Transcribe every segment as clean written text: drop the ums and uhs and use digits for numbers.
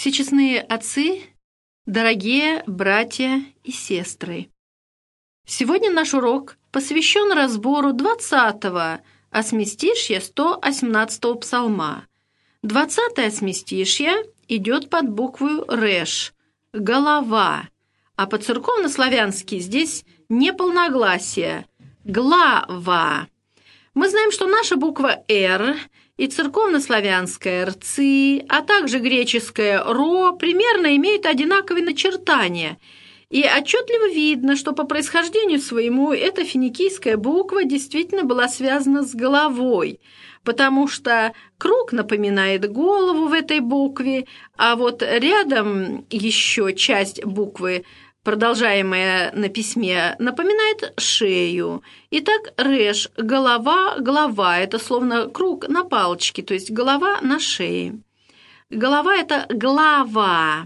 Всечестные отцы, дорогие братья и сестры! Сегодня наш урок посвящен разбору 20-го осместишья 118-го псалма. 20-е осместишье идет под букву «реш» – «голова», а по-церковно-славянски здесь не полногласие – «глава». Мы знаем, что наша буква «р» и церковно-славянская «рци», а также греческая «ро» примерно имеют одинаковые начертания, и отчетливо видно, что по происхождению своему эта финикийская буква действительно была связана с головой, потому что круг напоминает голову в этой букве, а вот рядом еще часть буквы, продолжаемая на письме, напоминает шею. Итак, реш – голова, голова – это словно круг на палочке, то есть голова на шее. Голова – это глава,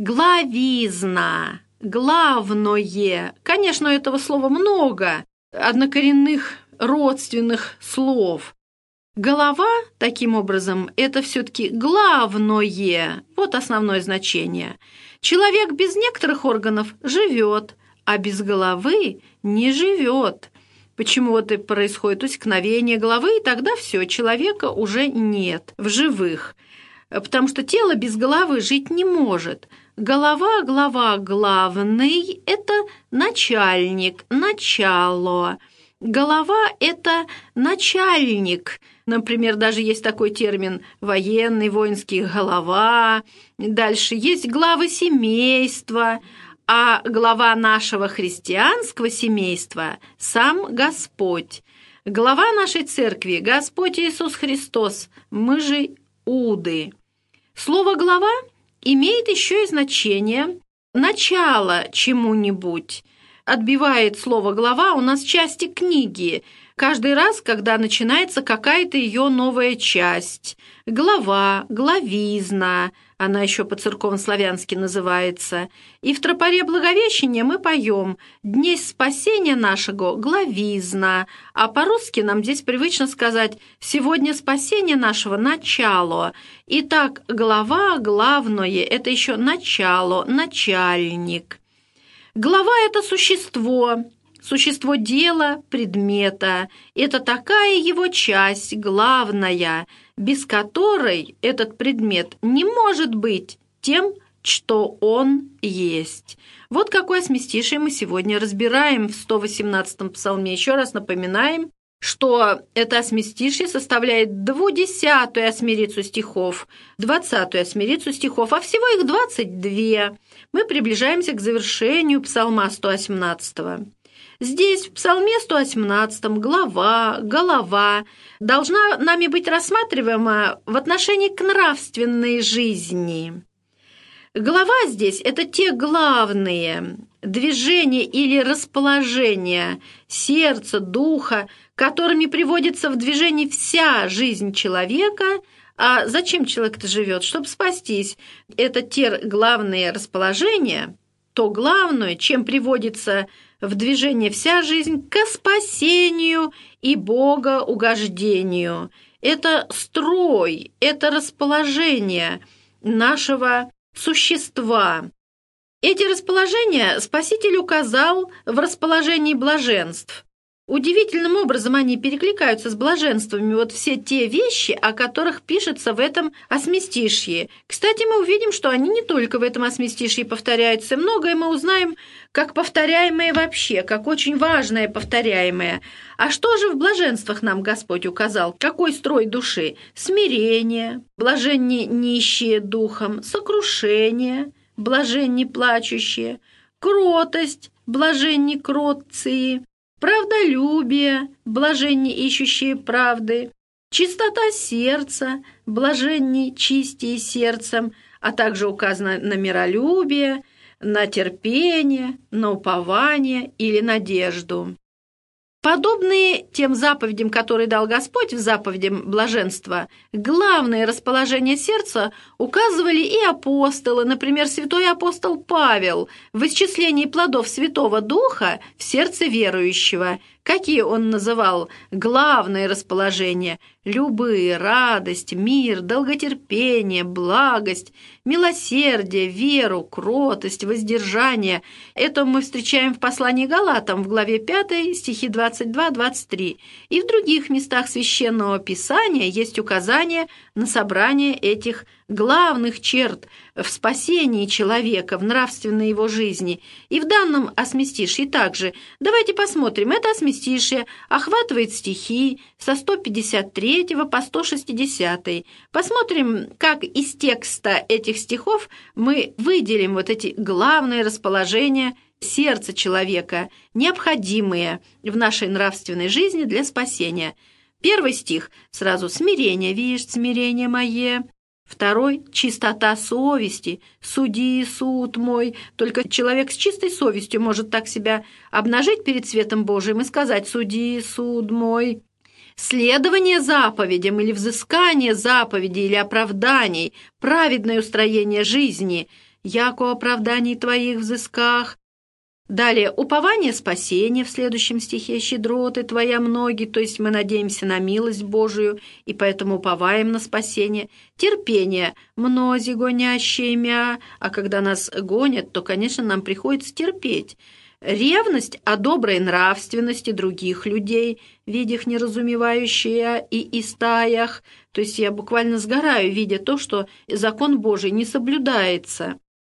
главизна, главное. Конечно, у этого слова много однокоренных родственных слов. Голова, таким образом, это все-таки главное, вот основное значение. Человек без некоторых органов живет, а без головы не живет. Почему вот и происходит усекновение головы, и тогда все, человека уже нет в живых, потому что тело без головы жить не может. Голова, главный – это начальник, начало. Голова – это начальник. Например, даже есть такой термин военный, воинский голова. Дальше есть главы семейства, а глава нашего христианского семейства – сам Господь. Глава нашей церкви – Господь Иисус Христос, мы же уды. Слово «глава» имеет еще и значение «начало чему-нибудь». Отбивает слово «глава» у нас части книги. Каждый раз, когда начинается какая-то ее новая часть. Глава, главизна, она еще по-церковно-славянски называется. И в тропаре Благовещения мы поем «Дней спасения нашего главизна», а по-русски нам здесь привычно сказать «Сегодня спасение нашего начало». Итак, глава, главное – это еще начало, начальник. Глава – это существо дела, предмета. Это такая его часть, главная, без которой этот предмет не может быть тем, что он есть. Вот какое осместишие мы сегодня разбираем в 118-м псалме. Еще раз напоминаем, что это осместишье составляет 20-ю осмерицу стихов, 20-ю осмерицу стихов, а всего их 22. Мы приближаемся к завершению псалма 118-го. Здесь, в псалме 118-м, голова должна нами быть рассматриваема в отношении к нравственной жизни. Голова здесь – это те главные движения или расположения сердца, духа, которыми приводится в движение вся жизнь человека. А зачем человек-то живет? Чтобы спастись. Это те главные расположения, то главное, чем приводится в движение вся жизнь, к спасению и богоугождению. Это строй, это расположение нашего существа. Эти расположения Спаситель указал в расположении блаженств. Удивительным образом они перекликаются с блаженствами, вот все те вещи, о которых пишется в этом осместишье. Кстати, мы увидим, что они не только в этом осместишье повторяются, многое мы узнаем как повторяемое вообще, как очень важное повторяемое. А что же в блаженствах нам Господь указал? Какой строй души? Смирение, блаженни нищие духом, сокрушение, блаженни плачущие, кротость, блаженни кротции, правдолюбие, блаженни ищущие правды, чистота сердца, блаженни чистие сердцем, а также указано на миролюбие, на терпение, на упование или надежду. Подобные тем заповедям, которые дал Господь в заповедям блаженства, главное расположение сердца указывали и апостолы, например, святой апостол Павел в исчислении плодов Святого Духа в сердце верующего. Какие он называл главные расположения? Любые: радость, мир, долготерпение, благость, милосердие, веру, кротость, воздержание. Это мы встречаем в послании Галатам в главе 5, стихи 22-23. И в других местах Священного Писания есть указание на собрание этих главных черт в спасении человека, в нравственной его жизни. И в данном осместишье также. Давайте посмотрим. Это осместишье охватывает стихи со 153 по 160. Посмотрим, как из текста этих стихов мы выделим вот эти главные расположения сердца человека, необходимые в нашей нравственной жизни для спасения. Первый стих сразу «Смирение, видишь, смирение мое». Второй – чистота совести, суди суд мой. Только человек с чистой совестью может так себя обнажить перед светом Божиим и сказать «суди суд мой». Следование заповедям или взыскание заповедей или оправданий, праведное устроение жизни, яко оправданий твоих взысках. Далее, упование спасения в следующем стихе, щедроты твоя многие, то есть мы надеемся на милость Божию и поэтому уповаем на спасение. Терпение, мнози гонящие мя, а когда нас гонят, то, конечно, нам приходится терпеть. Ревность о доброй нравственности других людей, видях неразумевающие и истаях, то есть я буквально сгораю, видя то, что закон Божий не соблюдается.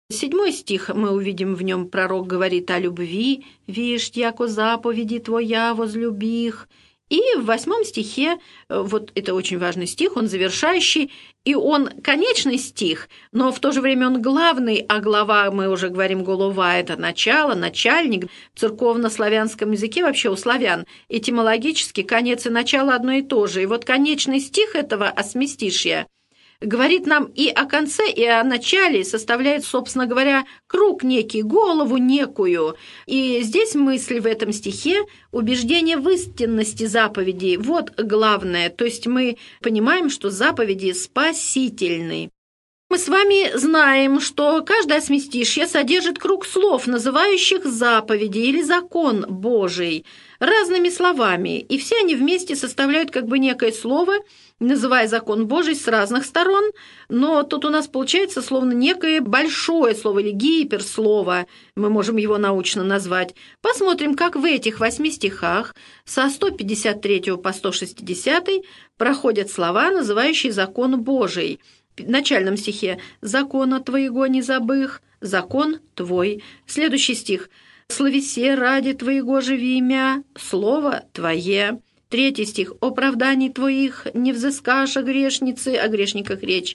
7 стих мы увидим, в нем пророк говорит о любви, «Вишь, яко заповеди твоя возлюбих». И в 8 стихе, вот это очень важный стих, он завершающий, и он конечный стих, но в то же время он главный, а глава, мы уже говорим, голова – это начало, начальник. В церковно-славянском языке, вообще у славян, этимологически конец и начало одно и то же. И вот конечный стих этого осместишья говорит нам и о конце, и о начале, составляет, собственно говоря, круг некий, голову некую. И здесь мысль в этом стихе – убеждение в истинности заповедей. Вот главное, то есть мы понимаем, что заповеди спасительны. Мы с вами знаем, что каждое осместишье содержит круг слов, называющих заповеди или закон Божий разными словами, и все они вместе составляют как бы некое слово, называя закон Божий с разных сторон, но тут у нас получается словно некое большое слово или гиперслово, мы можем его научно назвать. Посмотрим, как в этих 8 стихах со 153 по 160 проходят слова, называющие закон Божий. В начальном стихе «Закона твоего не забых», «Закон твой». Следующий стих «Славесе ради твоего живи имя, слово твое». 3 стих «Оправданий твоих не взыскашь о грешнице», о грешниках речь.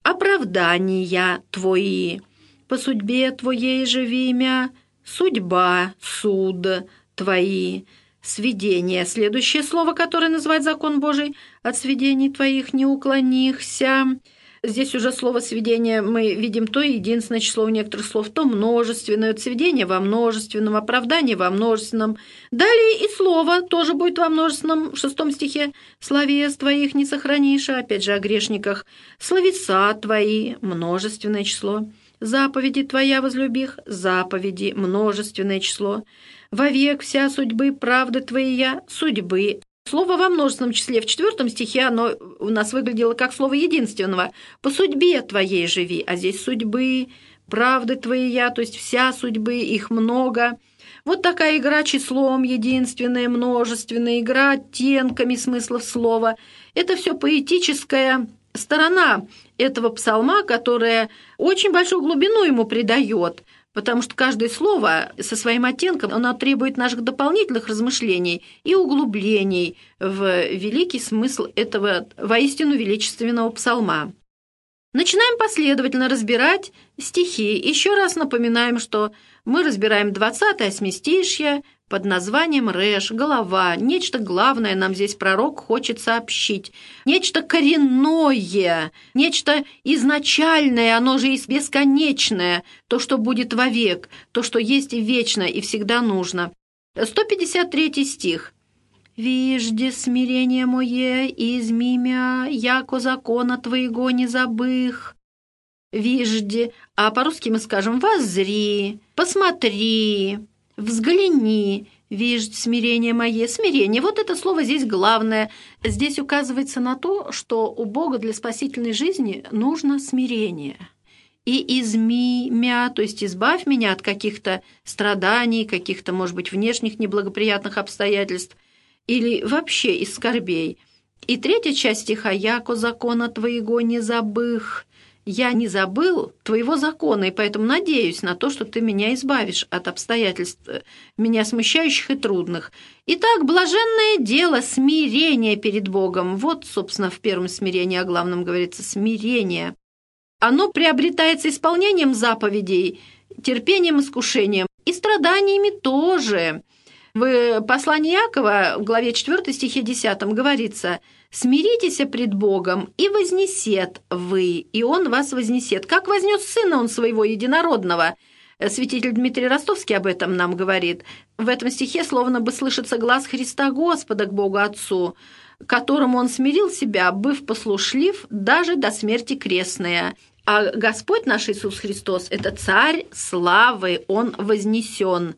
«Оправдания твои, по судьбе твоей живи имя, судьба, суд твои». Свидение. Следующее слово, которое называет закон Божий. «От свидений твоих не уклонихся». Здесь уже слово «сведение» мы видим то единственное число у некоторых слов, то множественное, сведение во множественном, оправдание во множественном. Далее и слово тоже будет во множественном, в 6 стихе. «Словес твоих не сохранишь», опять же о грешниках. «Словеса твои», множественное число. «Заповеди твоя возлюбих», заповеди, множественное число. «Вовек вся судьбы правды твоя», судьбы. Слово во множественном числе в 4 стихе оно у нас выглядело как слово единственного. «По судьбе твоей живи», а здесь судьбы, правды твоя, то есть вся судьбы, их много. Вот такая игра числом, единственная, множественная, игра оттенками смыслов слова. Это все поэтическая сторона этого псалма, которая очень большую глубину ему придает, потому что каждое слово со своим оттенком, оно требует наших дополнительных размышлений и углублений в великий смысл этого воистину величественного псалма. Начинаем последовательно разбирать стихи. Еще раз напоминаем, что мы разбираем 20-е осместишье под названием «Реш», «голова». Нечто главное нам здесь пророк хочет сообщить. Нечто коренное, нечто изначальное, оно же есть бесконечное, то, что будет вовек, то, что есть и вечно, и всегда нужно. 153 стих. «Вижде смирение мое, изми мя, яко закона твоего не забых». «Вижде», а по-русски мы скажем «воззри», «посмотри», «взгляни», видишь смирение мое. Смирение, вот это слово здесь главное. Здесь указывается на то, что у Бога для спасительной жизни нужно смирение. И изми мя, то есть избавь меня от каких-то страданий, каких-то, может быть, внешних неблагоприятных обстоятельств или вообще из скорбей. И третья часть стиха «Яко закона твоего не забых». Я не забыл твоего закона, и поэтому надеюсь на то, что ты меня избавишь от обстоятельств, меня смущающих и трудных. Итак, блаженное дело смирение перед Богом. Вот, собственно, в первом смирении о главном говорится смирение. Оно приобретается исполнением заповедей, терпением, искушением и страданиями тоже. В послании Иакова, в главе 4 стихе 10 говорится: «Смиритесь пред Богом, и вознесет вы, и Он вас вознесет, как вознес Сына Он Своего Единородного». Святитель Дмитрий Ростовский об этом нам говорит. В этом стихе словно бы слышится глас Христа Господа к Богу Отцу, которому Он смирил себя, быв послушлив даже до смерти крестной. А Господь наш Иисус Христос – это Царь славы, Он вознесен.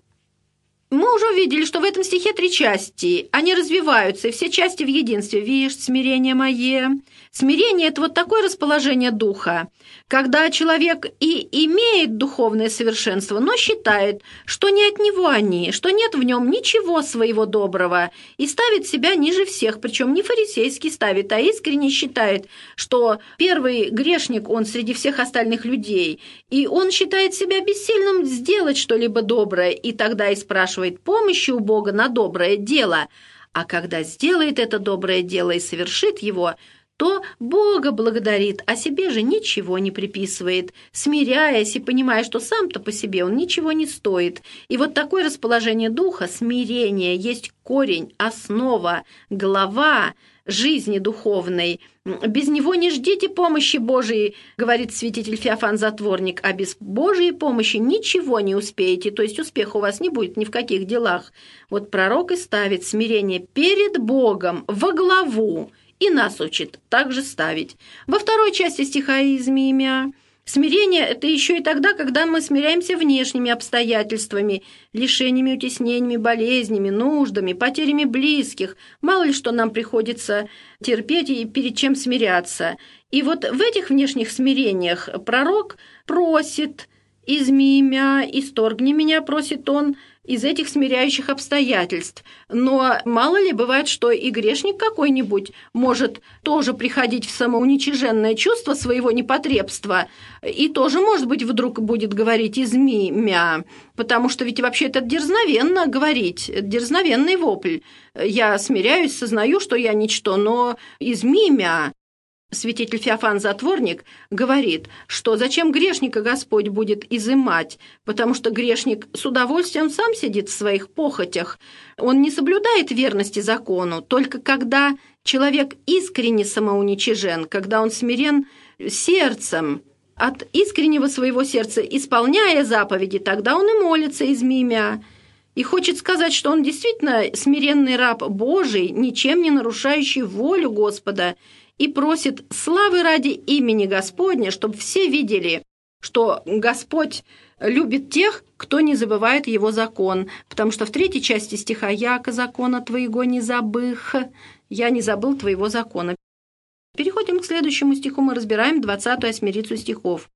Мы уже увидели, что в этом стихе 3 части. Они развиваются, и все части в единстве. «Видишь, смирение мое». Смирение – это вот такое расположение духа, когда человек и имеет духовное совершенство, но считает, что не от него они, что нет в нем ничего своего доброго, и ставит себя ниже всех, причем не фарисейский ставит, а искренне считает, что первый грешник он среди всех остальных людей, и он считает себя бессильным сделать что-либо доброе, и тогда и спрашивает помощи у Бога на доброе дело. А когда сделает это доброе дело и совершит его, то Бога благодарит, а себе же ничего не приписывает, смиряясь и понимая, что сам-то по себе он ничего не стоит. И вот такое расположение духа, смирение, есть корень, основа, глава жизни духовной. Без него не ждите помощи Божией, говорит святитель Феофан Затворник, а без Божьей помощи ничего не успеете, то есть успеха у вас не будет ни в каких делах. Вот пророк и ставит смирение перед Богом во главу, и нас учит также ставить. Во второй части стиха «Изми мя» смирение – это еще и тогда, когда мы смиряемся внешними обстоятельствами, лишениями, утеснениями, болезнями, нуждами, потерями близких. Мало ли что нам приходится терпеть и перед чем смиряться. И вот в этих внешних смирениях пророк просит «Изми мя, исторгни меня», просит он, из этих смиряющих обстоятельств. Но мало ли бывает, что и грешник какой-нибудь может тоже приходить в самоуничиженное чувство своего непотребства и тоже, может быть, вдруг будет говорить «изми мя», потому что ведь вообще это дерзновенно говорить, дерзновенный вопль. Я смиряюсь, сознаю, что я ничто, но «изми мя». Святитель Феофан Затворник говорит, что зачем грешника Господь будет изымать, потому что грешник с удовольствием сам сидит в своих похотях. Он не соблюдает верности закону, только когда человек искренне самоуничижен, когда он смирен сердцем, от искреннего своего сердца исполняя заповеди, тогда он и молится «изми мя». И хочет сказать, что он действительно смиренный раб Божий, ничем не нарушающий волю Господа, и просит славы ради имени Господня, чтобы все видели, что Господь любит тех, кто не забывает Его закон, потому что в 3 части стиха «Яко закона твоего не забых», «Я не забыл твоего закона». Переходим к следующему стиху, мы разбираем 20-ю осьмерицу стихов.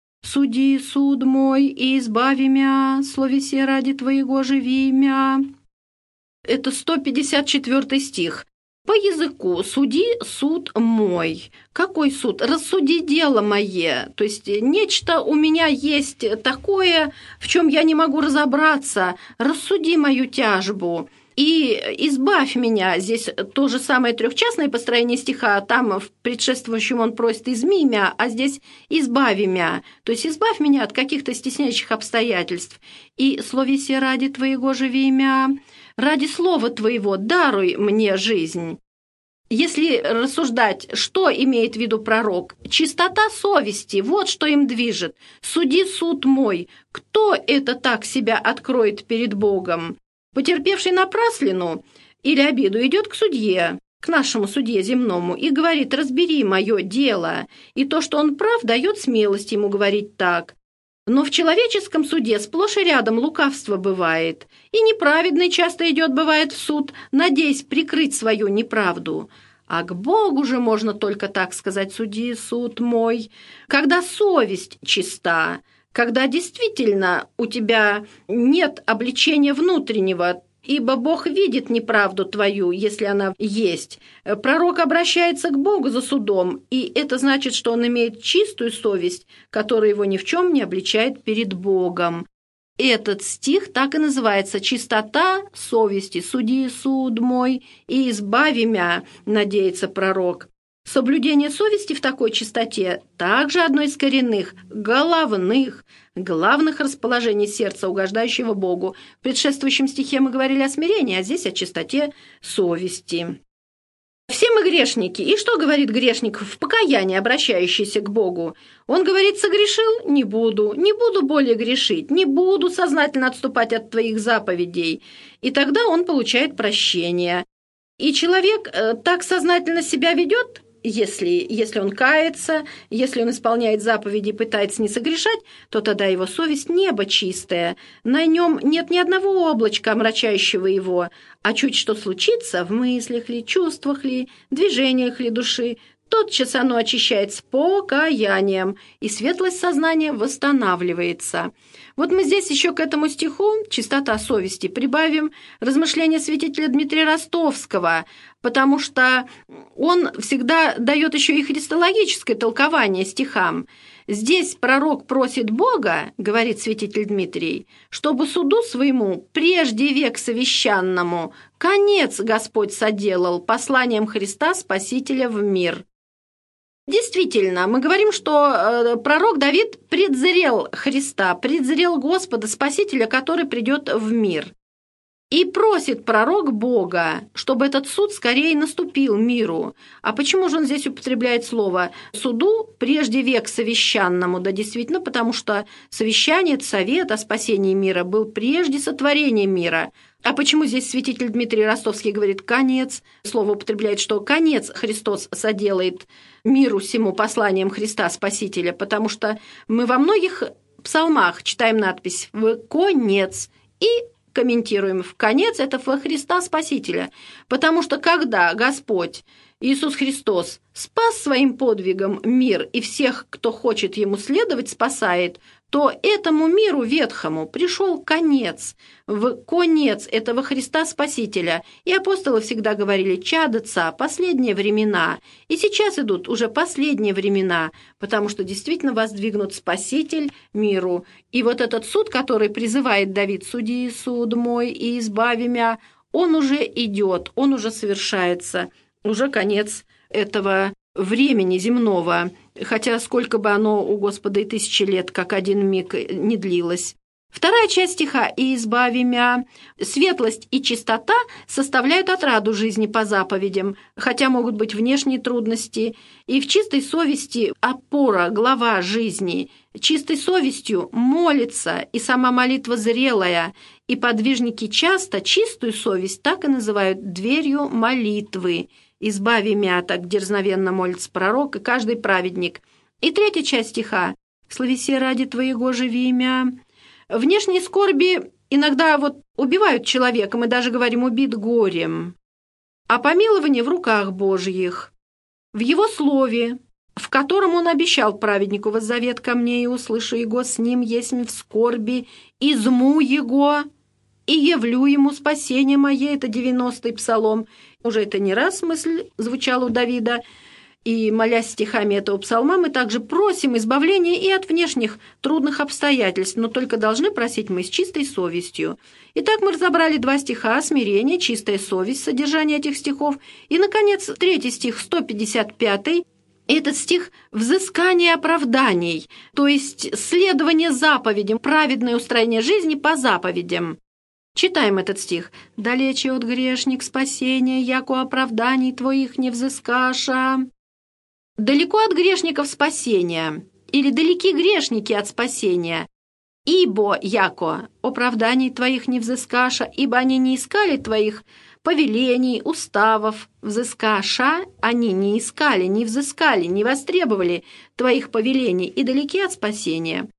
«Суди суд мой и избави мя, словесе ради твоего живи мя». Это 154 стих. По языку «суди суд мой». Какой суд? «Рассуди дело мое». То есть нечто у меня есть такое, в чем я не могу разобраться. «Рассуди мою тяжбу». И избавь меня. Здесь то же самое трехчастное построение стиха. Там в предшествующем он просит «изми мя», а здесь «избави мя». То есть избавь меня от каких-то стесняющих обстоятельств. И «словесе ради твоего живи мя». Ради слова твоего даруй мне жизнь. Если рассуждать, что имеет в виду пророк, чистота совести, вот что им движет. Суди суд мой. Кто это так себя откроет перед Богом? Потерпевший напраслину или обиду идет к судье, к нашему судье земному, и говорит: разбери мое дело. И то, что он прав, дает смелость ему говорить так. Но в человеческом суде сплошь и рядом лукавство бывает, и неправедный часто идет, бывает, в суд, надеясь прикрыть свою неправду. А к Богу же можно только так сказать: суди, суд мой, когда совесть чиста, когда действительно у тебя нет обличения внутреннего, ибо Бог видит неправду твою, если она есть. Пророк обращается к Богу за судом, и это значит, что он имеет чистую совесть, которая его ни в чем не обличает перед Богом. Этот стих так и называется: «Чистота совести, суди суд мой, и избави мя», надеется пророк. Соблюдение совести в такой чистоте также одно из коренных, главных расположений сердца, угождающего Богу. В предшествующем стихе мы говорили о смирении, а здесь о чистоте совести. Все мы грешники. И что говорит грешник в покаянии, обращающийся к Богу? Он говорит: согрешил? Не буду более грешить, не буду сознательно отступать от твоих заповедей. И тогда он получает прощение. И человек так сознательно себя ведет, если он кается, если он исполняет заповеди и пытается не согрешать, то тогда его совесть небо чистая, на нем нет ни одного облачка, омрачающего его, а чуть что случится в мыслях ли, чувствах ли, движениях ли души, тотчас оно очищается покаянием, и светлость сознания восстанавливается. Вот мы здесь еще к этому стиху «Чистота совести» прибавим размышления святителя Дмитрия Ростовского, потому что он всегда дает еще и христологическое толкование стихам. Здесь пророк просит Бога, говорит святитель Дмитрий, чтобы суду своему, прежде век совещанному, конец Господь соделал посланием Христа Спасителя в мир. Действительно, мы говорим, что пророк Давид предзрел Христа, предзрел Господа, Спасителя, который придет в мир. И просит пророк Бога, чтобы этот суд скорее наступил миру. А почему же он здесь употребляет слово «суду прежде век совещанному»? Да действительно, потому что совещание, это совет о спасении мира, был прежде сотворения мира. А почему здесь святитель Дмитрий Ростовский говорит «конец»? Слово употребляет, что «конец Христос соделает миру сему посланием Христа Спасителя», потому что мы во многих псалмах читаем надпись «в конец» и комментируем «в конец» — это во Христа Спасителя, потому что когда Господь Иисус Христос спас своим подвигом мир и всех, кто хочет Ему следовать, спасает, то этому миру ветхому пришел конец, в конец этого Христа Спасителя. И апостолы всегда говорили: «Чадоца, последние времена». И сейчас идут уже последние времена, потому что действительно воздвигнут Спаситель миру. И вот этот суд, который призывает Давид: «Суди, суд мой, и избави мя», он уже идет, он уже совершается, уже конец этого времени земного, хотя сколько бы оно у Господа и тысячи лет, как один миг, не длилось. Вторая часть стиха «И избави мя». Светлость и чистота составляют отраду жизни по заповедям, хотя могут быть внешние трудности, и в чистой совести опора, глава жизни. Чистой совестью молится, и сама молитва зрелая, и подвижники часто чистую совесть так и называют дверью молитвы. «Избави мя», так дерзновенно молится пророк и каждый праведник. И третья часть стиха «Словеси ради твоего живи мя». Внешние скорби иногда убивают человека, мы даже говорим «убит горем». А помилование в руках Божьих, в Его слове, в котором Он обещал праведнику: «Воззовет ко мне, и услышу Его, с ним есть в скорби, изму Его, и явлю Ему спасение мое». Это 90-й псалом. Уже это не раз мысль звучала у Давида. И, молясь стихами этого псалма, мы также просим избавления и от внешних трудных обстоятельств, но только должны просить мы с чистой совестью. Итак, мы разобрали 2 стиха: смирение, чистая совесть, содержание этих стихов. И, наконец, 3 стих, 155-й. Этот стих «взыскание оправданий», то есть следование заповедям, праведное устроение жизни по заповедям. Читаем этот стих. «Далече от грешник спасения, яко оправданий твоих не взыскаша». Далеко от грешников спасения, или далеки грешники от спасения. «Ибо, яко, оправданий твоих не взыскаша, ибо они не искали твоих повелений, уставов, взыскаша, они не искали, не взыскали, не востребовали твоих повелений и далеки от спасения».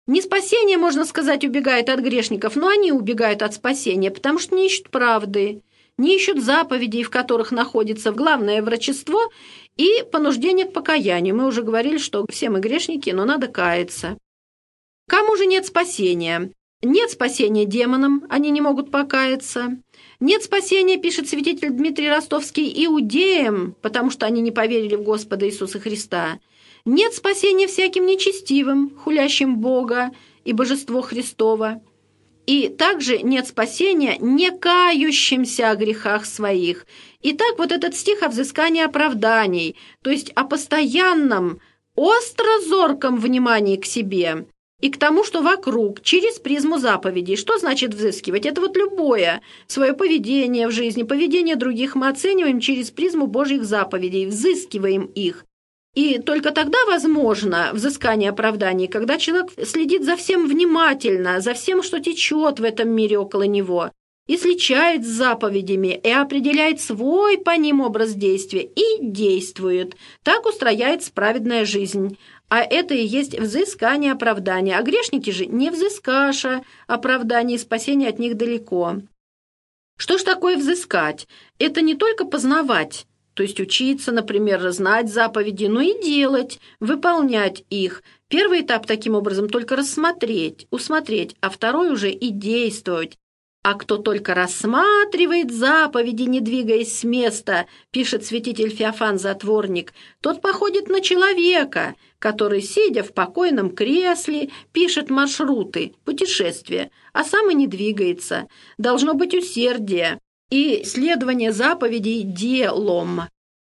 Не спасение, можно сказать, убегает от грешников, но они убегают от спасения, потому что не ищут правды, не ищут заповедей, в которых находится главное врачество и понуждение к покаянию. Мы уже говорили, что все мы грешники, но надо каяться. Кому же нет спасения? Нет спасения демонам, они не могут покаяться. Нет спасения, пишет святитель Дмитрий Ростовский, иудеям, потому что они не поверили в Господа Иисуса Христа. Нет спасения всяким нечестивым, хулящим Бога и Божество Христово. И также нет спасения не кающимся о грехах своих. Итак, вот этот стих о взыскании оправданий, то есть о постоянном, остро-зорком внимании к себе и к тому, что вокруг, через призму заповедей. Что значит взыскивать? Это вот любое свое поведение в жизни, поведение других мы оцениваем через призму Божьих заповедей, взыскиваем их. И только тогда возможно взыскание оправданий, когда человек следит за всем внимательно, за всем, что течет в этом мире около него, и сличает с заповедями, и определяет свой по ним образ действия, и действует. Так устрояется праведная жизнь. А это и есть взыскание оправдания. А грешники же не взыскаша оправдания, и спасение от них далеко. Что ж такое взыскать? Это не только познавать, то есть учиться, например, знать заповеди, но и делать, выполнять их. Первый этап таким образом только рассмотреть, усмотреть, а второй уже и действовать. А кто только рассматривает заповеди, не двигаясь с места, пишет святитель Феофан Затворник, тот походит на человека, который, сидя в покойном кресле, пишет маршруты, путешествия, а сам и не двигается. Должно быть усердие и следование заповедей делом.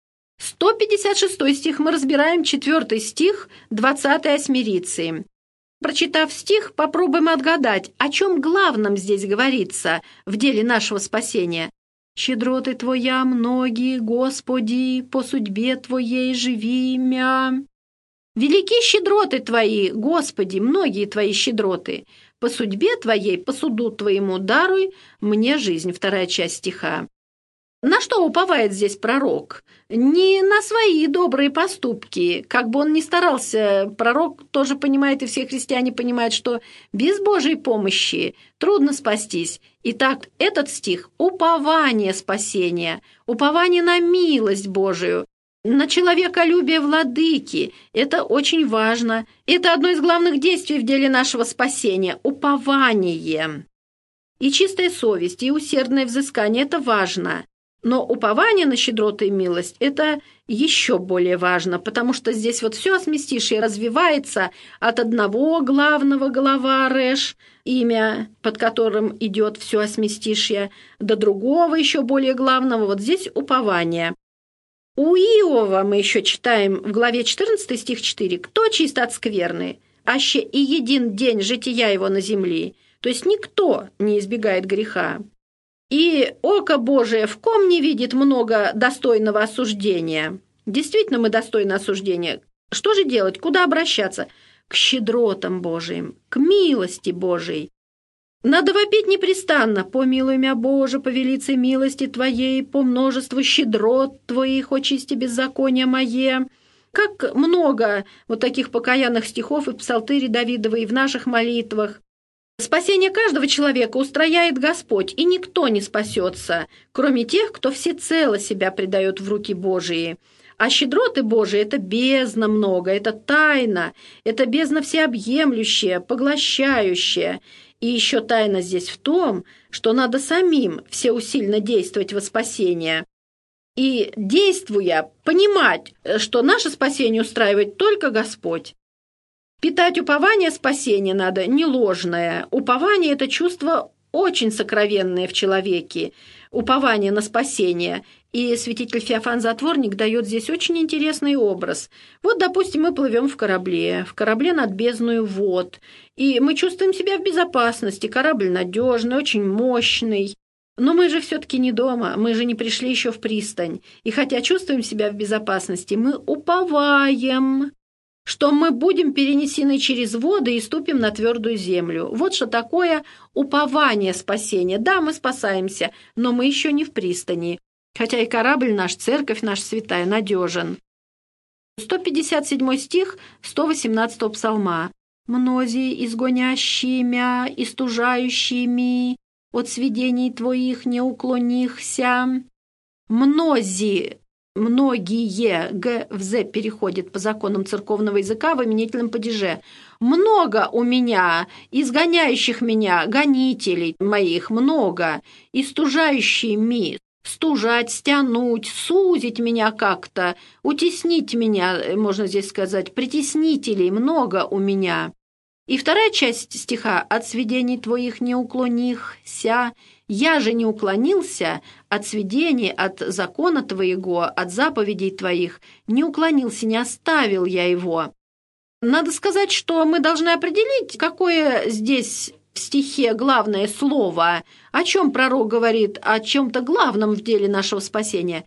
156 стих мы разбираем, 4 стих 20-й Осмириции. Прочитав стих, попробуем отгадать, о чем главном здесь говорится в деле нашего спасения. «Щедроты Твоя многие, Господи, по судьбе Твоей живи мя». «Велики щедроты Твои, Господи, многие Твои щедроты. По судьбе Твоей, по суду Твоему даруй мне жизнь». 2 часть стиха. На что уповает здесь пророк? Не на свои добрые поступки. Как бы он ни старался, пророк тоже понимает, и все христиане понимают, что без Божьей помощи трудно спастись. Итак, этот стих – упование спасения, упование на милость Божию, на человеколюбие владыки. Это очень важно. Это одно из главных действий в деле нашего спасения – упование. И чистая совесть, и усердное взыскание – это важно. Но упование на щедроту и милость – это еще более важно, потому что здесь вот все осместишье развивается от одного главного голова Реш, имя, под которым идет все осместишье, до другого еще более главного. Вот здесь упование. У Иова мы еще читаем в главе 14 стих 4: «Кто чист от скверны, аще и един день жития его на земли». То есть никто не избегает греха. И око Божие в ком не видит много достойного осуждения. Действительно, мы достойны осуждения. Что же делать? Куда обращаться? К щедротам Божиим, к милости Божией. Надо вопить непрестанно: «Помилуй мя, Боже, по велице милости Твоей, по множеству щедрот Твоих, очисти беззакония мое». Как много вот таких покаянных стихов и в псалтыре Давидовой, и в наших молитвах. Спасение каждого человека устрояет Господь, и никто не спасется, кроме тех, кто всецело себя предает в руки Божии. А щедроты Божии – это бездна много, это тайна, это бездна всеобъемлющая, поглощающая. И еще тайна здесь в том, что надо самим всеусильно действовать во спасение. И, действуя, понимать, что наше спасение устраивает только Господь. Питать упование спасения надо не ложное. Упование – это чувство очень сокровенное в человеке, упование на спасение. И святитель Феофан Затворник дает здесь очень интересный образ. Вот, допустим, мы плывем в корабле над бездною вод, и мы чувствуем себя в безопасности, корабль надежный, очень мощный. Но мы же все-таки не дома, мы же не пришли еще в пристань. И хотя чувствуем себя в безопасности, мы уповаем, что мы будем перенесены через воды и ступим на твердую землю. Вот что такое упование спасения. Да, мы спасаемся, но мы еще не в пристани. Хотя и корабль наш, церковь наша святая, надежен. 157 стих 118 псалма. мнози изгонящие мя, и стужающие ми, от сведений твоих не уклонихся. Мнози, многие, г в з переходит по законам церковного языка в именительном падеже. Много у меня, изгоняющих меня, гонителей моих, много, и стужающие ми, стужать, стянуть, сузить меня как-то, утеснить меня, можно здесь сказать, притеснителей много у меня. И вторая часть стиха «От сведений твоих не уклонихся», «Я же не уклонился от сведений, от закона твоего, от заповедей твоих, не уклонился, не оставил я его». Надо сказать, что мы должны определить, какое здесь в стихе главное слово, о чем пророк говорит, о чем-то главном в деле нашего спасения.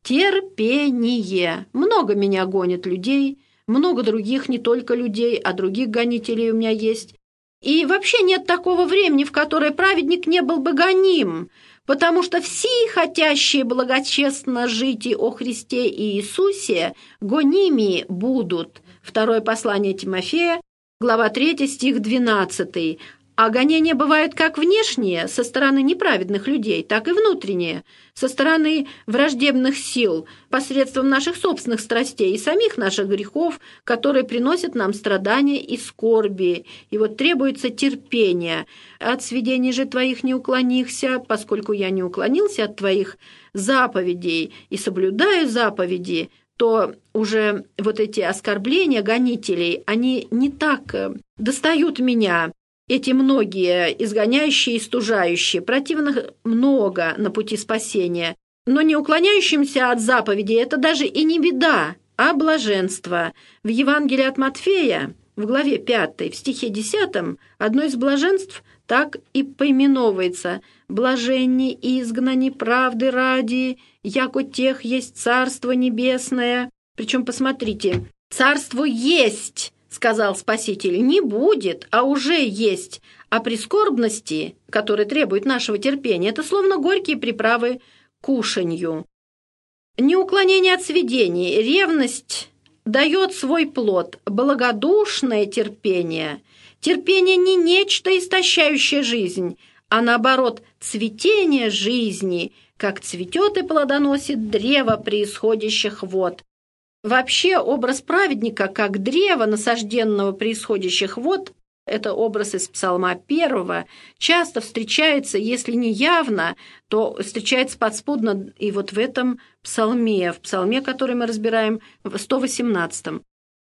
Терпение. Много меня гонит людей, много других, не только людей, а других гонителей у меня есть. И вообще нет такого времени, в которое праведник не был бы гоним, потому что все хотящие благочестно жить и о Христе и Иисусе гоними будут. Второе послание Тимофея, глава 3, стих 12. А гонения бывают как внешние, со стороны неправедных людей, так и внутренние, со стороны враждебных сил, посредством наших собственных страстей и самих наших грехов, которые приносят нам страдания и скорби. И вот требуется терпение. От сведений же твоих не уклонихся, поскольку я не уклонился от твоих заповедей и соблюдаю заповеди, то уже вот эти оскорбления гонителей, они не так достают меня. Эти многие, изгоняющие и стужающие, противных много на пути спасения, но не уклоняющимся от заповедей это даже и не беда, а блаженство. В Евангелии от Матфея, в главе 5, в стихе 10, одно из блаженств так и поименовывается «блаженни изгнани правды ради, яко тех есть Царство Небесное». Причем, посмотрите, «Царство есть», сказал Спаситель, не будет, а уже есть. А прискорбности, которые требуют нашего терпения, это словно горькие приправы к кушанью. Неуклонение от сведений, ревность дает свой плод, благодушное терпение. Терпение не нечто истощающее жизнь, а наоборот цветение жизни, как цветет и плодоносит древо преисходящих вод. Вообще образ праведника, как древа, насажденного при исходящих вод, это образ из Псалма 1, часто встречается, если не явно, то встречается подспудно и вот в этом псалме, в псалме, который мы разбираем в 118.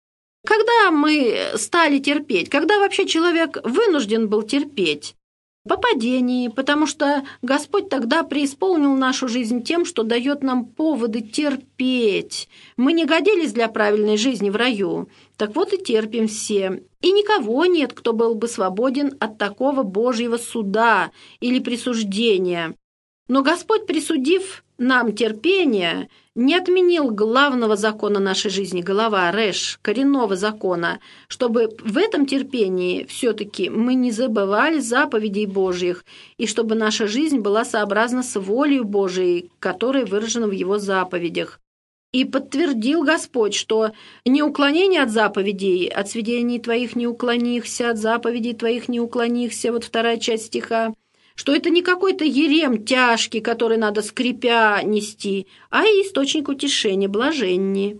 Когда мы стали терпеть? Когда вообще человек вынужден был терпеть? По падении, потому что Господь тогда преисполнил нашу жизнь тем, что дает нам поводы терпеть. Мы не годились для правильной жизни в раю, так вот и терпим все. И никого нет, кто был бы свободен от такого Божьего суда или присуждения. Но Господь, присудив нам терпение, не отменил главного закона нашей жизни, голова, реш, коренного закона, чтобы в этом терпении все-таки мы не забывали заповедей Божьих, и чтобы наша жизнь была сообразна с волей Божией, которая выражена в Его заповедях. И подтвердил Господь, что не уклонение от заповедей, от сведений твоих не уклонихся, от заповедей твоих не уклонихся, вот вторая часть стиха, что это не какой-то ерем тяжкий, который надо скрипя нести, а источник утешения, блаженни.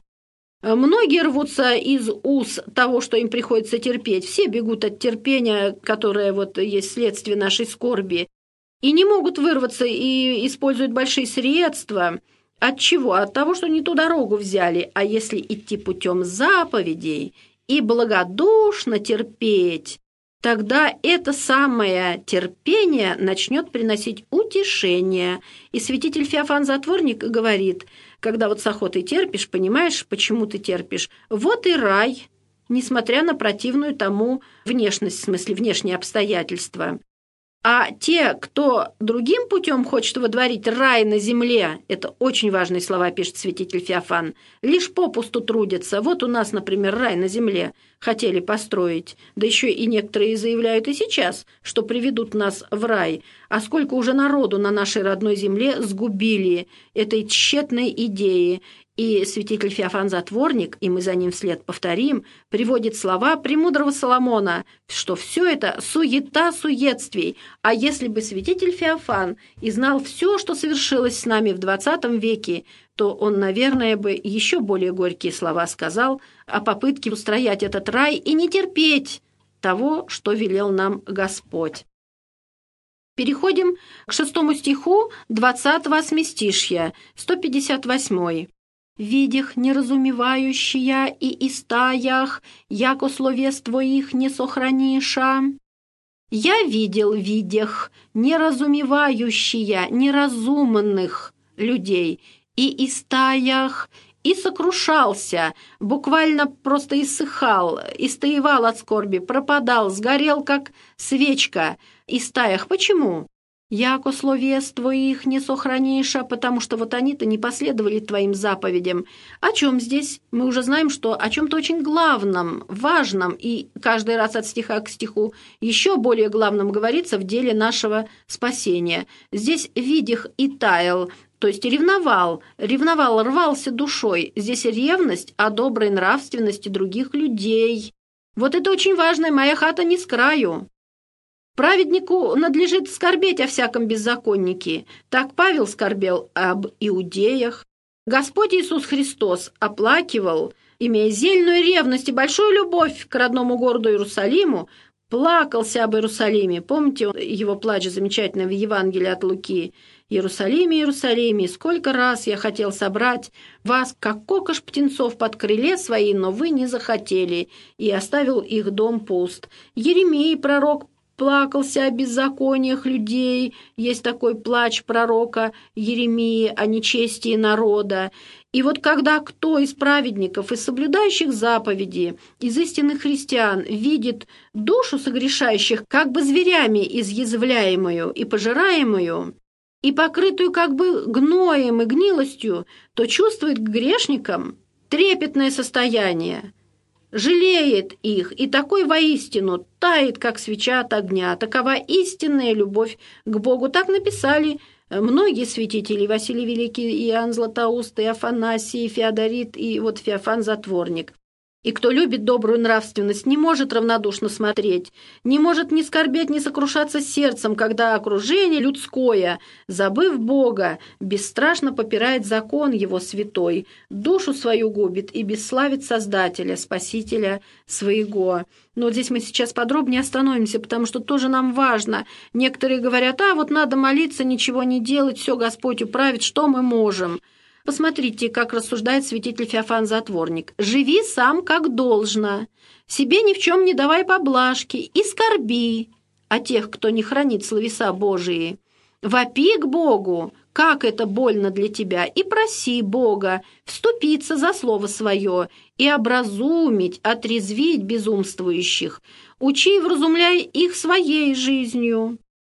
Многие рвутся из уз того, что им приходится терпеть. Все бегут от терпения, которое вот есть следствие нашей скорби, и не могут вырваться и используют большие средства. От чего? От того, что не ту дорогу взяли. А если идти путем заповедей и благодушно терпеть, тогда это самое терпение начнет приносить утешение. И святитель Феофан Затворник говорит, когда вот с охотой терпишь, понимаешь, почему ты терпишь. Вот и рай, несмотря на противную тому внешность, в смысле внешние обстоятельства. А те, кто другим путем хочет водворить рай на земле, это очень важные слова, пишет святитель Феофан, лишь попусту трудятся. Вот у нас, например, рай на земле. хотели построить, да еще и некоторые заявляют и сейчас, что приведут нас в рай, а сколько уже народу на нашей родной земле сгубили этой тщетной идеи. И святитель Феофан Затворник, и мы за ним вслед повторим, приводит слова премудрого Соломона, что все это суета суетствий, а если бы святитель Феофан и знал все, что совершилось с нами в XX веке, то он, наверное, бы еще более горькие слова сказал о попытке устроять этот рай и не терпеть того, что велел нам Господь. Переходим к 6 стиху 20-го осместишья, 158. «Видях неразумевающая и истаях, яко словес твоих не сохраниша». «Я видел видях неразумевающая, неразумных людей, и истаях, и сокрушался, буквально просто иссыхал, истаевал от скорби, пропадал, сгорел, как свечка. Истаях почему? Яко словес твоих не сохраниша, потому что вот они-то не последовали твоим заповедям. О чем здесь? Мы уже знаем, что о чем-то очень главном, важном, и каждый раз от стиха к стиху еще более главном говорится в деле нашего спасения. Здесь видих и таял, то есть ревновал, рвался душой. Здесь ревность о доброй нравственности других людей. Вот это очень важно, моя хата не с краю. Праведнику надлежит скорбеть о всяком беззаконнике. Так Павел скорбел об иудеях. Господь Иисус Христос оплакивал, имея зельную ревность и большую любовь к родному городу Иерусалиму, плакался об Иерусалиме. Помните его плач замечательный в Евангелии от Луки? «Иерусалиме, Иерусалиме, сколько раз я хотел собрать вас, как кокош птенцов под крыле свои, но вы не захотели, и оставил их дом пуст». Еремей, пророк, плакался о беззакониях людей. Есть такой плач пророка Еремии о нечестии народа. И вот когда кто из праведников, из соблюдающих заповеди, из истинных христиан видит душу согрешающих как бы зверями изъязвляемую и пожираемую, и покрытую как бы гноем и гнилостью, то чувствует к грешникам трепетное состояние, жалеет их, и такой воистину тает, как свеча от огня. Такова истинная любовь к Богу. Так написали многие святители: Василий Великий, Иоанн Златоуст, и Афанасий, и Феодорит, и вот Феофан Затворник. И кто любит добрую нравственность, не может равнодушно смотреть, не может ни скорбеть, ни сокрушаться сердцем, когда окружение людское, забыв Бога, бесстрашно попирает закон Его святой, душу свою губит и бесславит Создателя, Спасителя своего. Но вот здесь мы сейчас подробнее остановимся, потому что тоже нам важно. Некоторые говорят: вот надо молиться, ничего не делать, все Господь управит, что мы можем? Посмотрите, как рассуждает святитель Феофан Затворник. «Живи сам, как должно, себе ни в чем не давай поблажки, и скорби о тех, кто не хранит словеса Божии. Вопи к Богу, как это больно для тебя, и проси Бога вступиться за слово свое и образумить, отрезвить безумствующих. Учи и вразумляй их своей жизнью».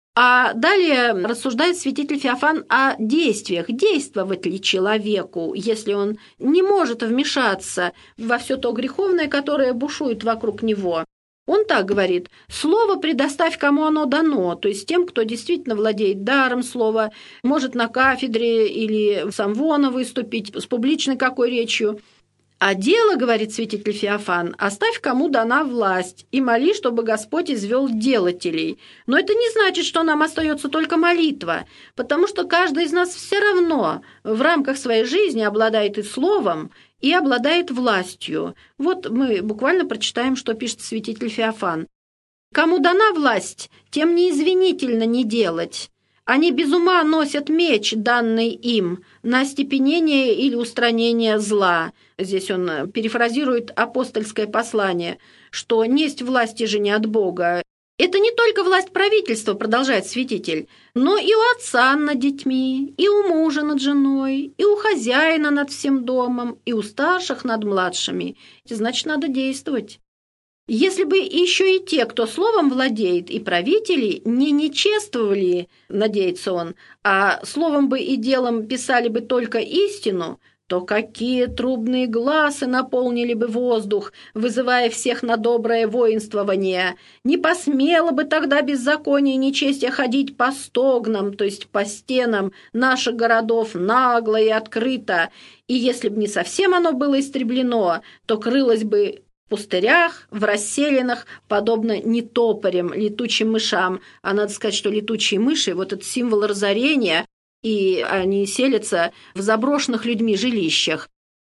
А далее рассуждает святитель Феофан о действиях. Действовать ли человеку, если он не может вмешаться во все то греховное, которое бушует вокруг него? Он так говорит: «Слово предоставь, кому оно дано», то есть тем, кто действительно владеет даром слова, может на кафедре или с амвона выступить с публичной какой речью. «А дело, — говорит святитель Феофан, — оставь, кому дана власть, и моли, чтобы Господь извел делателей». Но это не значит, что нам остается только молитва, потому что каждый из нас все равно в рамках своей жизни обладает и словом, и обладает властью. Вот мы буквально прочитаем, что пишет святитель Феофан. «Кому дана власть, тем неизвинительно не делать. Они без ума носят меч, данный им, на остепенение или устранение зла». Здесь он перефразирует апостольское послание, что несть власти же не от Бога. Это не только власть правительства, продолжает святитель, но и у отца над детьми, и у мужа над женой, и у хозяина над всем домом, и у старших над младшими. Значит, надо действовать. Если бы еще и те, кто словом владеет, и правители, не нечествовали, надеется он, а словом бы и делом писали бы только истину, то какие трубные гласы наполнили бы воздух, вызывая всех на доброе воинствование. Не посмело бы тогда беззаконие и нечестие ходить по стогнам, то есть по стенам наших городов нагло и открыто, и если бы не совсем оно было истреблено, то крылось бы в пустырях, в расселинах, подобно нетопырям, летучим мышам. А надо сказать, что летучие мыши – вот этот символ разорения, и они селятся в заброшенных людьми жилищах.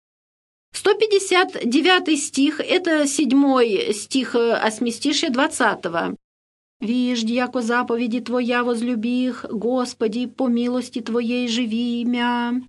159 стих – это 7 стих осьмистишия 20-го. «Виждь, яко заповеди Твоя возлюбих, Господи, по милости Твоей живи имя».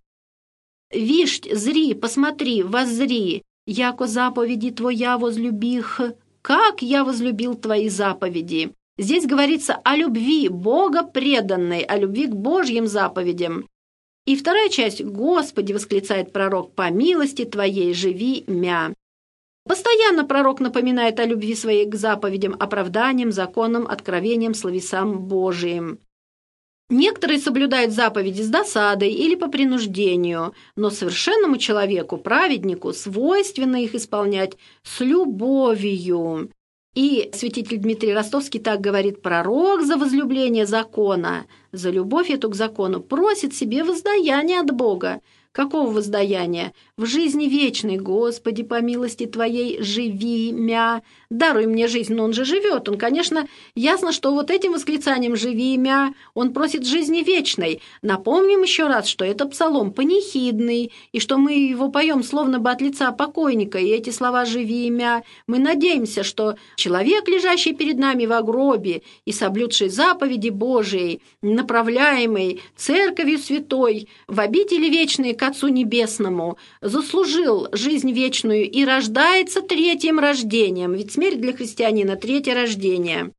«Виждь, зри, посмотри, воззри, яко заповеди Твоя возлюбих, как я возлюбил Твои заповеди». Здесь говорится о любви Бога преданной, о любви к Божьим заповедям. И вторая часть «Господи», восклицает пророк, «по милости Твоей живи мя». Постоянно пророк напоминает о любви своей к заповедям, оправданиям, законам, откровениям, словесам Божиим. Некоторые соблюдают заповеди с досадой или по принуждению, но совершенному человеку, праведнику, свойственно их исполнять с любовью. И святитель Дмитрий Ростовский так говорит: «Пророк за возлюбление закона, за любовь эту к закону просит себе воздаяние от Бога». Какого воздаяния? В жизни вечной. Господи, по милости Твоей живи мя. Даруй мне жизнь, но он же живет. Он, конечно, ясно, что вот этим восклицанием «живи мя» он просит жизни вечной. Напомним еще раз, что это псалом панихидный, и что мы его поем словно бы от лица покойника, и эти слова «живи мя». Мы надеемся, что человек, лежащий перед нами во гробе и соблюдший заповеди Божией, направляемый Церковью Святой в обители вечные к Отцу Небесному, заслужил жизнь вечную и рождается третьим рождением, ведь смерть для христианина – третье рождение.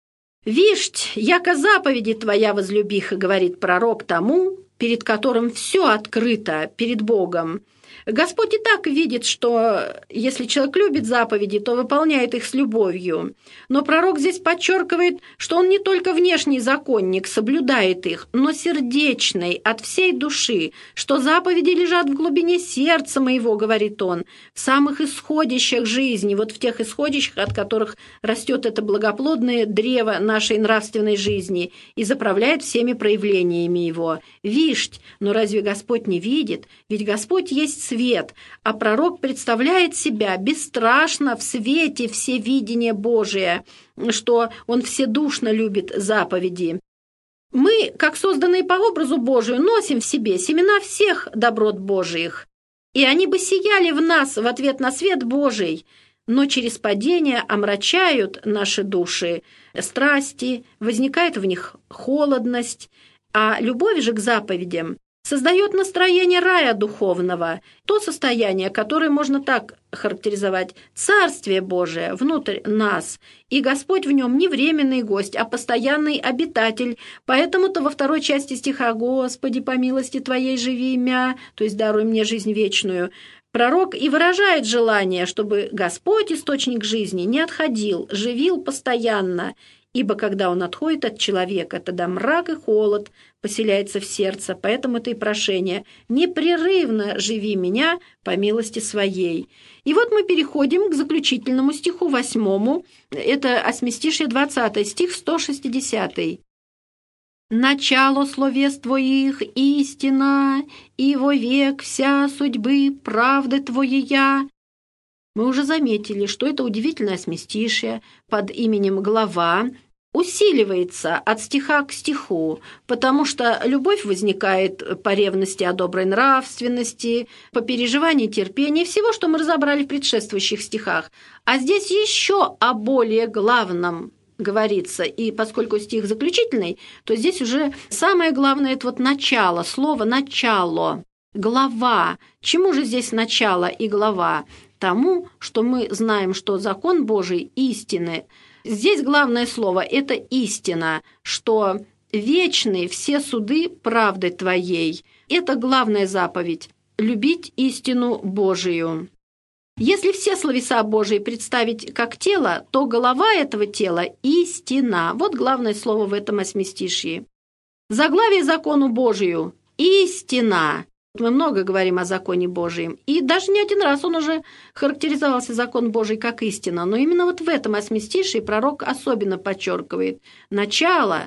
«Виждь, яко заповеди Твоя возлюбиха», – говорит пророк тому, перед которым все открыто перед Богом. Господь и так видит, что если человек любит заповеди, то выполняет их с любовью. Но пророк здесь подчеркивает, что он не только внешний законник, соблюдает их, но сердечный, от всей души, что заповеди лежат в глубине сердца моего, говорит он, в самых исходящих жизни, вот в тех исходящих, от которых растет это благоплодное древо нашей нравственной жизни и заправляет всеми проявлениями его. Виждь, но разве Господь не видит? Ведь Господь есть свет, а пророк представляет себя бесстрашно в свете всевидения Божия, что он вседушно любит заповеди. Мы, как созданные по образу Божию, носим в себе семена всех доброт Божиих, и они бы сияли в нас в ответ на свет Божий, но через падение омрачают наши души, страсти, возникает в них холодность, а любовь же к заповедям создает настроение рая духовного, то состояние, которое можно так характеризовать: Царствие Божие внутрь нас, и Господь в нем не временный гость, а постоянный обитатель. Поэтому-то во второй части стиха «Господи, по милости Твоей живи мя», то есть «даруй мне жизнь вечную», пророк и выражает желание, чтобы Господь, источник жизни, не отходил, живил постоянно, ибо когда он отходит от человека, тогда мрак и холод поселяется в сердце, поэтому это и прошение: «Непрерывно живи меня по милости своей». И вот мы переходим к заключительному стиху 8, это осьмистишие 20 стих 160. «Начало словес Твоих истина, и во век вся судьбы правды Твоя». Мы уже заметили, что это удивительное осьмистишие под именем глава усиливается от стиха к стиху, потому что любовь возникает по ревности о доброй нравственности, по переживанию терпения, всего, что мы разобрали в предшествующих стихах. А здесь еще о более главном говорится, и поскольку стих заключительный, то здесь уже самое главное – это вот начало, слово «начало», глава. Чему же здесь начало и глава? Тому, что мы знаем, что закон Божий истинный. Здесь главное слово – это истина, что вечны все суды правды Твоей. Это главная заповедь – любить истину Божию. Если все словеса Божии представить как тело, то голова этого тела – истина. Вот главное слово в этом осьмистишье. Заглавие закону Божию – истина. Мы много говорим о законе Божьем, и даже не один раз он уже характеризовался, закон Божий, как истина. Но именно вот в этом осьмистишии пророк особенно подчеркивает начало,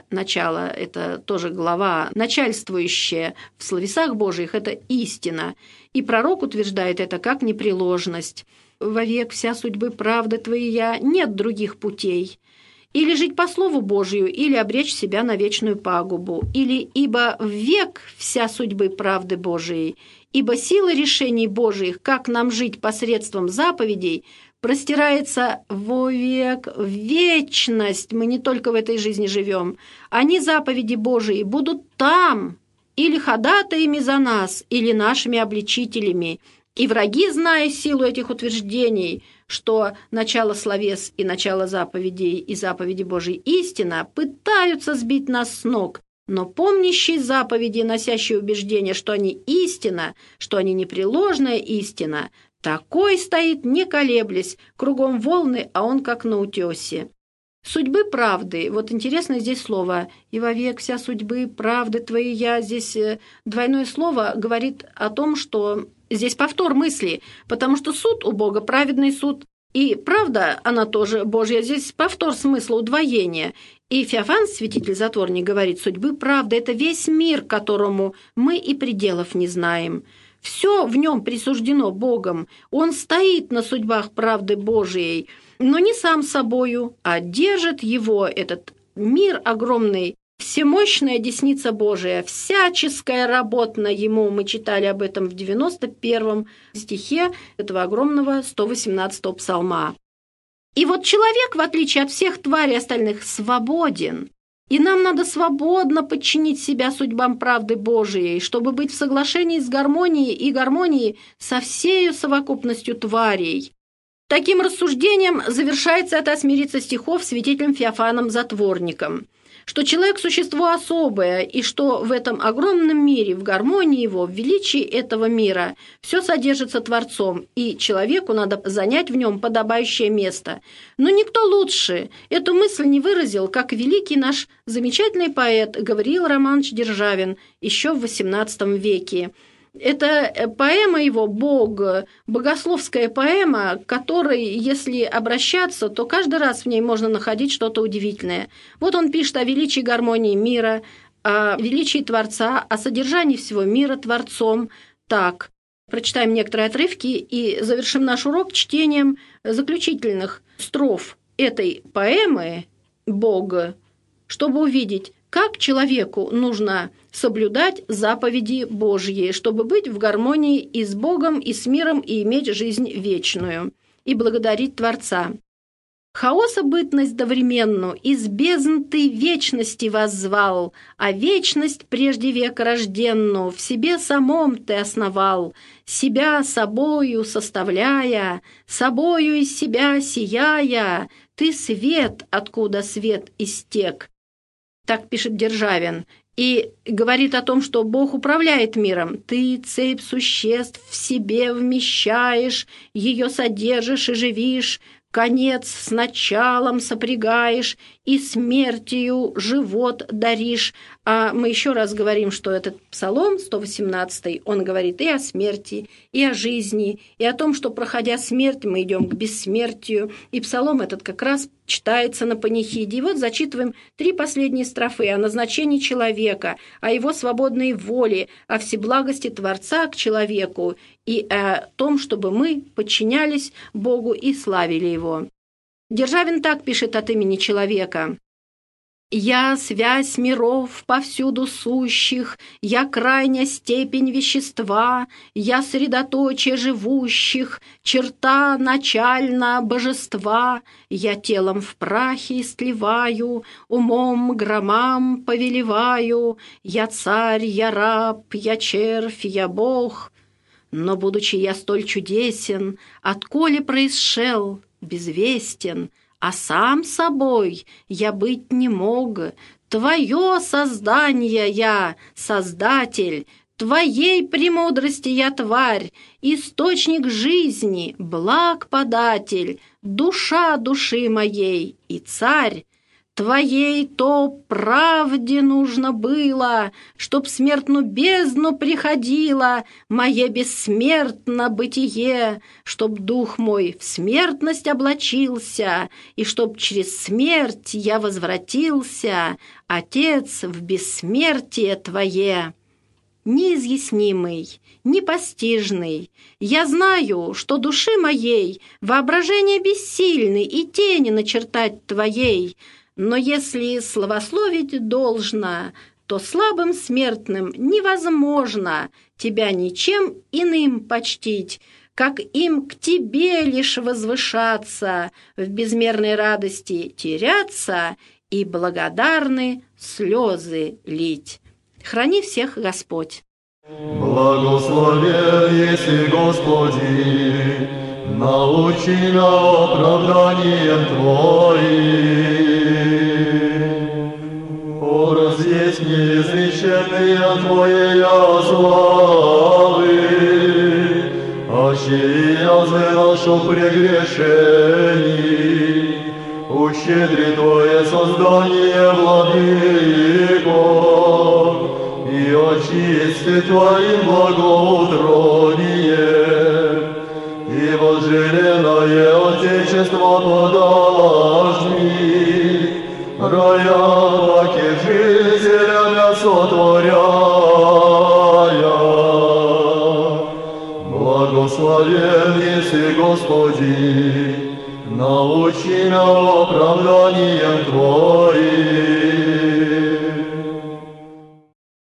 это тоже глава, начальствующая в словесах Божьих, это истина. И пророк утверждает это как непреложность. «Вовек вся судьбы правды твоя, нет других путей». Или жить по Слову Божию, или обречь себя на вечную пагубу, или «ибо век вся судьбы правды Божией, ибо сила решений Божиих, как нам жить посредством заповедей, простирается вовек, в вечность». Мы не только в этой жизни живем. Они, заповеди Божии, будут там, или ходатаями за нас, или нашими обличителями. И враги, зная силу этих утверждений, что начало словес и начало заповедей и заповеди Божьей истина, пытаются сбить нас с ног, но помнящий заповеди, носящий убеждение, что они истина, что они непреложная истина, такой стоит, не колеблясь, кругом волны, а он как на утесе. Судьбы правды, вот интересно здесь слово, «и вовек вся судьбы правды твоя», здесь двойное слово говорит о том, что здесь повтор мысли, потому что суд у Бога – праведный суд, и правда, она тоже Божья, здесь повтор смысла, удвоения. И Феофан, святитель-затворник, говорит, судьбы правды – это весь мир, которому мы и пределов не знаем. Все в нем присуждено Богом, он стоит на судьбах правды Божией, но не сам собою, а держит его, этот мир огромный, всемощная десница Божия, всяческая работа ему. Мы читали об этом в 91 стихе этого огромного 118-го псалма. И вот человек, в отличие от всех тварей остальных, свободен. И нам надо свободно подчинить себя судьбам правды Божией, чтобы быть в соглашении с гармонией и гармонией со всею совокупностью тварей. Таким рассуждением завершается это осмириться стихов святителем Феофаном Затворником, что человек – существо особое, и что в этом огромном мире, в гармонии его, в величии этого мира все содержится Творцом, и человеку надо занять в нем подобающее место. Но никто лучше эту мысль не выразил, как великий наш замечательный поэт Гавриил Романович Державин еще в XVIII веке. Это поэма его «Бог», богословская поэма, к которой, если обращаться, то каждый раз в ней можно находить что-то удивительное. Вот он пишет о величии гармонии мира, о величии Творца, о содержании всего мира Творцом. Так, прочитаем некоторые отрывки и завершим наш урок чтением заключительных строф этой поэмы «Бог», чтобы увидеть, как человеку нужно соблюдать заповеди Божьи, чтобы быть в гармонии и с Богом, и с миром, и иметь жизнь вечную, и благодарить Творца. «Хаоса бытность довременну, из бездн ты вечности воззвал, а вечность прежде века рожденну в себе самом ты основал, себя собою составляя, собою из себя сияя, ты свет, откуда свет истек». Так пишет Державин, и говорит о том, что Бог управляет миром. «Ты цепь существ в себе вмещаешь, ее содержишь и живишь, конец с началом сопрягаешь и смертью живот даришь». А мы еще раз говорим, что этот псалом 118, он говорит и о смерти, и о жизни, и о том, что, проходя смерть, мы идем к бессмертию. И псалом этот как раз читается на панихиде. И вот зачитываем 3 последние строфы о назначении человека, о его свободной воле, о всеблагости Творца к человеку и о том, чтобы мы подчинялись Богу и славили Его. Державин так пишет от имени человека. «Я связь миров повсюду сущих, я крайняя степень вещества, я средоточие живущих, черта начальна божества, я телом в прахе истлеваю, умом громам повелеваю, я царь, я раб, я червь, я бог. Но, будучи я столь чудесен, отколе происшел, безвестен, а сам собой я быть не мог. Твое создание я, Создатель, Твоей премудрости я тварь, источник жизни, благ податель, душа души моей и царь. Твоей то правде нужно было, чтоб смертную бездну приходила мое бессмертно бытие, чтоб дух мой в смертность облачился, и чтоб через смерть я возвратился, Отец, в бессмертие Твое. Неизъяснимый, непостижный, я знаю, что души моей воображение бессильны и тени начертать Твоей, но если славословить должно, то слабым смертным невозможно Тебя ничем иным почтить, как им к Тебе лишь возвышаться, в безмерной радости теряться и благодарны слезы лить. Храни всех Господь. Благословен еси Господи, научи меня оправданием Твоим. О, разъясни изреченные Твоей славы, ощи язвы нашу прегрешений, ущедри Твое создание, Владыко, и очисти Твоим благоутробием, и возжеленное Отечество подашь мне, рая паки жизеля сотворяя. Благословен еси Господи, научи меня оправданием Твоим.